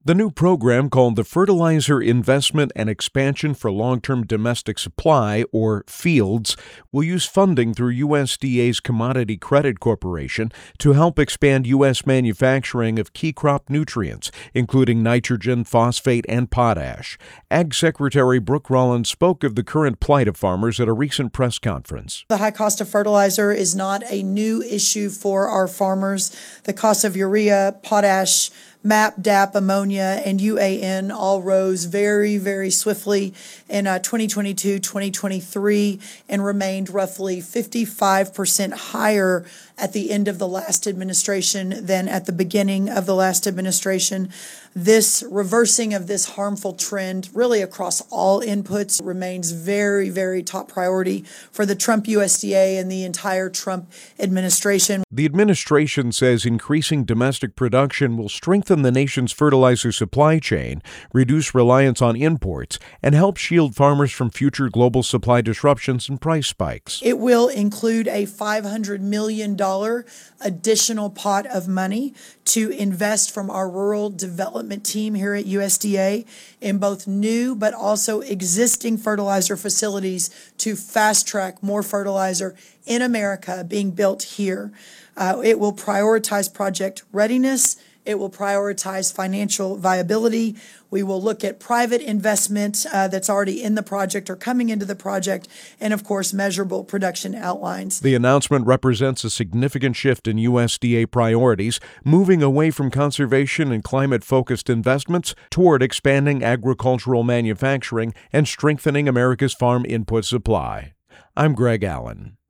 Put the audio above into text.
The new program called the Fertilizer Investment and Expansion for Long-Term Domestic Supply, or FIELDS, will use funding through USDA's Commodity Credit Corporation to help expand U.S. manufacturing of key crop nutrients, including nitrogen, phosphate, and potash. Ag Secretary Brooke Rollins spoke of the current plight of farmers at a recent press conference. The high cost of fertilizer is not a new issue for our farmers. The cost of urea, potash, MAP, DAP, ammonia, and UAN all rose very, very swiftly in 2022, 2023, and remained roughly 55% higher at the end of the last administration than at the beginning of the last administration. This reversing of this harmful trend, really across all inputs, remains very, very top priority for the Trump USDA and the entire Trump administration. The administration says increasing domestic production will strengthen the nation's fertilizer supply chain, reduce reliance on imports, and help shield farmers from future global supply disruptions and price spikes. It will include a $500 million additional pot of money to invest from our rural development team here at USDA in both new but also existing fertilizer facilities to fast track more fertilizer in America being built here. It will prioritize project readiness. It will prioritize financial viability. We will look at private investment that's already in the project or coming into the project, and of course, measurable production outlines. The announcement represents a significant shift in USDA priorities, moving away from conservation and climate-focused investments toward expanding agricultural manufacturing and strengthening America's farm input supply. I'm Greg Allen.